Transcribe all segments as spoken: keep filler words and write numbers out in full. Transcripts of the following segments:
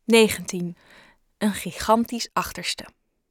negentien. Een gigantisch achterste.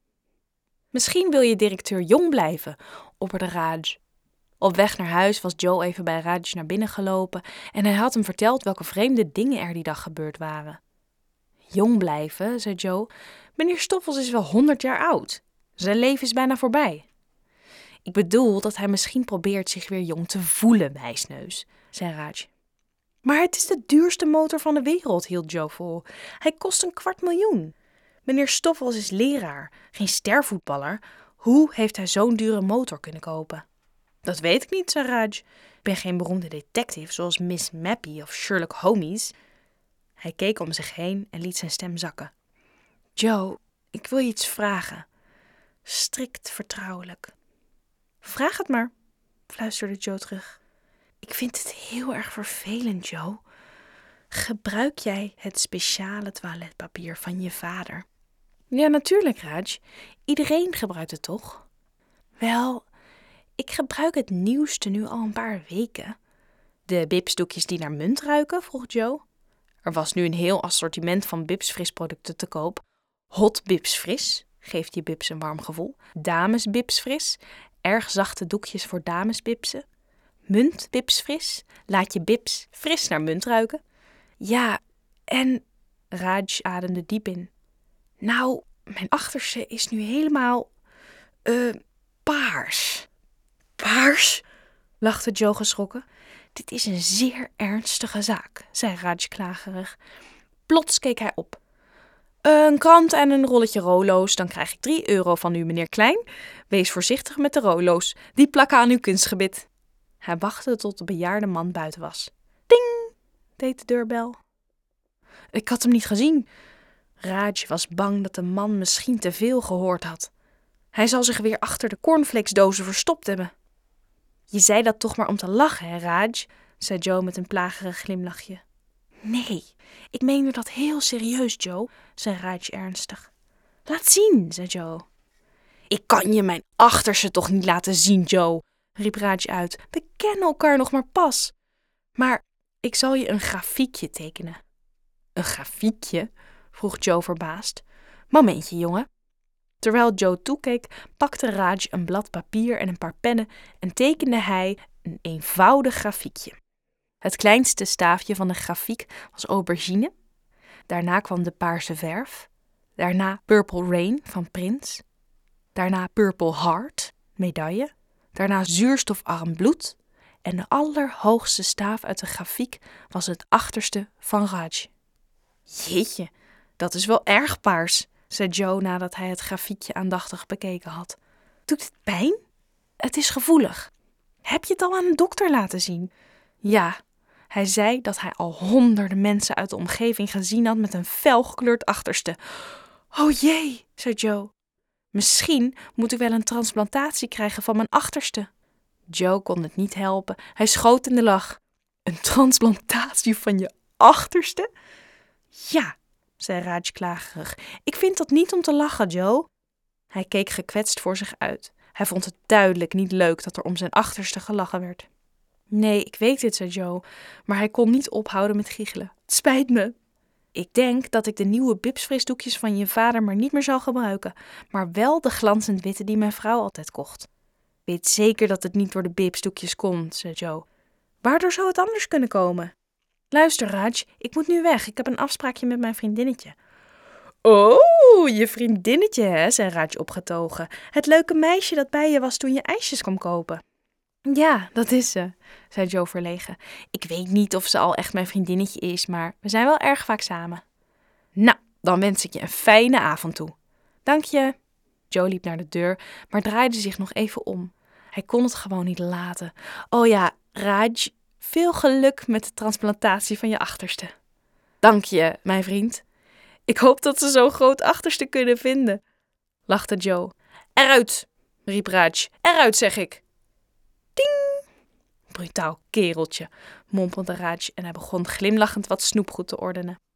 Misschien wil je directeur jong blijven, opperde Raj. Op weg naar huis was Joe even bij Raj naar binnen gelopen en hij had hem verteld welke vreemde dingen er die dag gebeurd waren. Jong blijven, zei Joe. Meneer Stoffels is wel honderd jaar oud. Zijn leven is bijna voorbij. Ik bedoel dat hij misschien probeert zich weer jong te voelen, wijsneus, zei Raj. Maar het is de duurste motor van de wereld, hield Joe vol. Hij kost een kwart miljoen. Meneer Stoffels is leraar, geen stervoetballer. Hoe heeft hij zo'n dure motor kunnen kopen? Dat weet ik niet, zei Raj. Ik ben geen beroemde detective zoals Miss Mappy of Sherlock Holmes. Hij keek om zich heen en liet zijn stem zakken. Joe, ik wil je iets vragen. Strikt vertrouwelijk. Vraag het maar, fluisterde Joe terug. Ik vind het heel erg vervelend, Joe. Gebruik jij het speciale toiletpapier van je vader? Ja, natuurlijk, Raj. Iedereen gebruikt het toch? Wel, ik gebruik het nieuwste nu al een paar weken. De bipsdoekjes die naar munt ruiken, vroeg Joe. Er was nu een heel assortiment van Bips Fris producten te koop. Hot Bips Fris, geeft je Bips een warm gevoel. Dames Bips Fris, erg zachte doekjes voor damesbipsen. Munt Bips Fris, laat je Bips fris naar munt ruiken. Ja, en Raj ademde diep in. Nou, mijn achterste is nu helemaal, uh, paars. Paars? Lachte Joe geschrokken. Dit is een zeer ernstige zaak, zei Raj klagerig. Plots keek hij op. Een krant en een rolletje rolo's, dan krijg ik drie euro van u, meneer Klein. Wees voorzichtig met de rolo's, die plakken aan uw kunstgebit. Hij wachtte tot de bejaarde man buiten was. Ding, deed de deurbel. Ik had hem niet gezien. Raj was bang dat de man misschien te veel gehoord had. Hij zal zich weer achter de cornflakesdozen verstopt hebben. Je zei dat toch maar om te lachen, hè, Raj? Zei Joe met een plagerig glimlachje. Nee, ik meende dat heel serieus, Joe, zei Raj ernstig. Laat zien, zei Joe. Ik kan je mijn achterste toch niet laten zien, Joe, riep Raj uit. We kennen elkaar nog maar pas. Maar ik zal je een grafiekje tekenen. Een grafiekje? Vroeg Joe verbaasd. Momentje, jongen. Terwijl Joe toekeek, pakte Raj een blad papier en een paar pennen en tekende hij een eenvoudig grafiekje. Het kleinste staafje van de grafiek was aubergine. Daarna kwam de paarse verf. Daarna Purple Rain van Prins. Daarna Purple Heart, medaille. Daarna zuurstofarm bloed. En de allerhoogste staaf uit de grafiek was het achterste van Raj. Jeetje, dat is wel erg paars, zei Joe nadat hij het grafiekje aandachtig bekeken had. Doet het pijn? Het is gevoelig. Heb je het al aan een dokter laten zien? Ja, hij zei dat hij al honderden mensen uit de omgeving gezien had met een felgekleurd achterste. Oh jee, zei Joe. Misschien moet ik wel een transplantatie krijgen van mijn achterste. Joe kon het niet helpen. Hij schoot in de lach. Een transplantatie van je achterste? Ja, zei Raj klagerig. Ik vind dat niet om te lachen, Joe. Hij keek gekwetst voor zich uit. Hij vond het duidelijk niet leuk dat er om zijn achterste gelachen werd. Nee, ik weet het, zei Joe, maar hij kon niet ophouden met giechelen. Het spijt me. Ik denk dat ik de nieuwe Bips frisdoekjes van je vader maar niet meer zal gebruiken, maar wel de glanzend witte die mijn vrouw altijd kocht. Ik weet zeker dat het niet door de Bipsdoekjes komt, zei Joe. Waardoor zou het anders kunnen komen? Luister, Raj, ik moet nu weg. Ik heb een afspraakje met mijn vriendinnetje. Oh, je vriendinnetje, hè, zei Raj opgetogen. Het leuke meisje dat bij je was toen je ijsjes kwam kopen. Ja, dat is ze, zei Joe verlegen. Ik weet niet of ze al echt mijn vriendinnetje is, maar we zijn wel erg vaak samen. Nou, dan wens ik je een fijne avond toe. Dank je. Joe liep naar de deur, maar draaide zich nog even om. Hij kon het gewoon niet laten. Oh ja, Raj, veel geluk met de transplantatie van je achterste. Dank je, mijn vriend. Ik hoop dat ze zo'n groot achterste kunnen vinden, lachte Joe. Eruit, riep Raj. Eruit, zeg ik. Ding! Brutaal kereltje, mompelde Raj en hij begon glimlachend wat snoepgoed te ordenen.